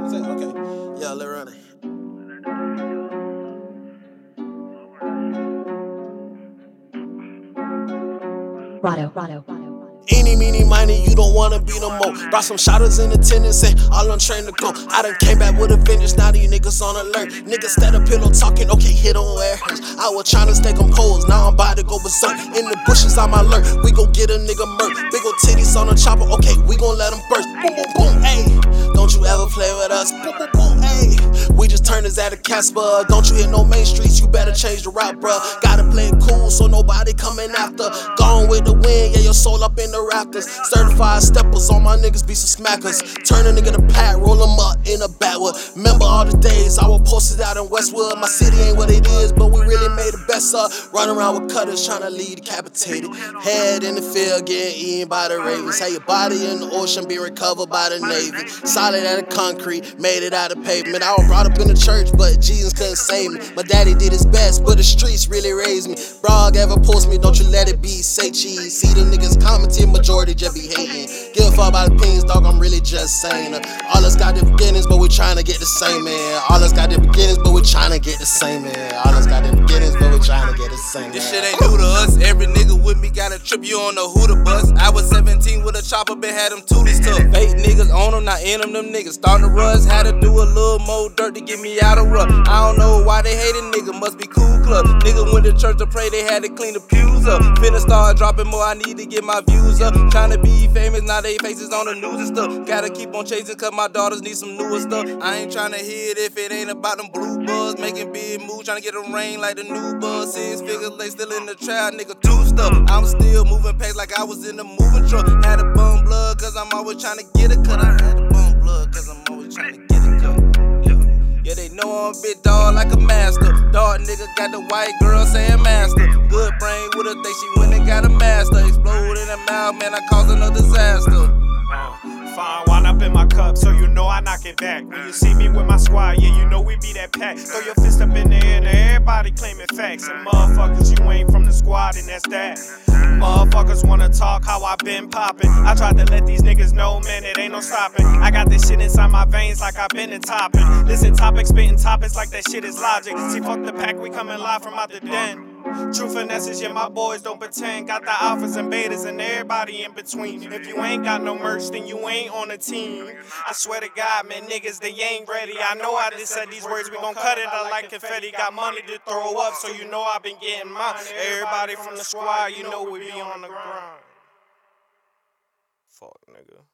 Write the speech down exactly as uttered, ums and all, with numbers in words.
Is that okay? Yeah, let's run it. Rado, Rado, Rado. Eeny, meeny, miny, you don't wanna be no more. Brought some shotters in attendance and all untrained to go. I done came back with a vengeance, now these niggas on alert. Niggas stead up pillow talking, okay, hit on where it hurts. I was tryna stay composed, now I'm about to go berserk. In the bushes, I'm alert, we gon' get a nigga murk. Big ol' titties on the chopper, okay, we gon' let them burst. Boom, boom, boom, ayy. Don't you ever play with us, boom, boom, boom, ayy. We just turned this at a Casper. Don't you hit no main streets, you better change the route, bruh. Gotta play it cool so nobody coming after. Gone with the wind, yeah, your soul up in the rafters. Certified steppers, all my niggas be some smackers. Turn a nigga to pat, roll them up in a backwood. Remember all the days I was posted out in Westwood. My city ain't what it is, but we really made the best of. Run around with cutters, tryna lead decapitated. Head in the field, getting eaten by the ravens. Had your body in the ocean, be recovered by the Navy. Solid out of concrete, made it out of pavement. I was brought up in the church, but Jesus couldn't save me. My daddy did his best, but the streets really raised me. Brog ever post me, don't you let it be, say cheese. See the niggas commenting, majority just be hating. Give a fuck about opinions, dog, I'm really just saying. Uh, all us got the beginnings, but we tryna get the same, man. All us got the beginnings, but we tryna get the same, man. All us got the beginnings, but we tryna get the same, man. This shit ain't new to us. Every nigga with me got a trip, you on the Hooter bus. I was seventeen with a chopper, been had them toolies tough. Fake niggas on them, not in them, them niggas starting to rush. Had to do a little more dirt to get me out of rough. I don't know why they hate a nigga, must be cool club. Nigga went to church to pray, they had to clean the pews up. Finna start dropping more, I need to get my views up. Tryna be famous, now they faces on the news and stuff. Gotta keep on chasing, cause my daughters need some newer stuff. I ain't tryna hear it if it ain't about them blue buzz. Making big moves, tryna get them rain like the new buzz. Six figures, they still in the trap, nigga, two stuff. I'm still moving packs like I was in the moving truck. Had to bum blood, cause I'm always tryna get a cut. I had to bum blood, cause I'm always tryna get a cut. Yeah, they know I'm a big dog like a master. Dog nigga got the white girl saying master. Good brain with her, think she went and got a master. Explode in the mouth, man, I caused another disaster. Fine wine up in my cup, so you know I knock it back. When you see me with my squad, yeah, you know we be that pack. Throw your fist up in the air, now everybody claiming facts. And motherfuckers, you ain't from the squad, and that's that. Motherfuckers wanna talk how I been poppin'. I tried to let these niggas know, man, it ain't no stopping. I got this shit inside my veins like I been in topping. Listen, topics, spitting topics like that shit is logic. See, fuck the pack, we coming live from out the den. True finesses, yeah, my boys don't pretend. Got the alphas and betas and everybody in between. If you ain't got no merch, then you ain't on a team. I swear to God, man, niggas, they ain't ready. I know I just said these words, we gon' cut it out like confetti. Got money to throw up, so you know I been getting mine. Everybody from the squad, you know we be on the grind. Fuck, nigga.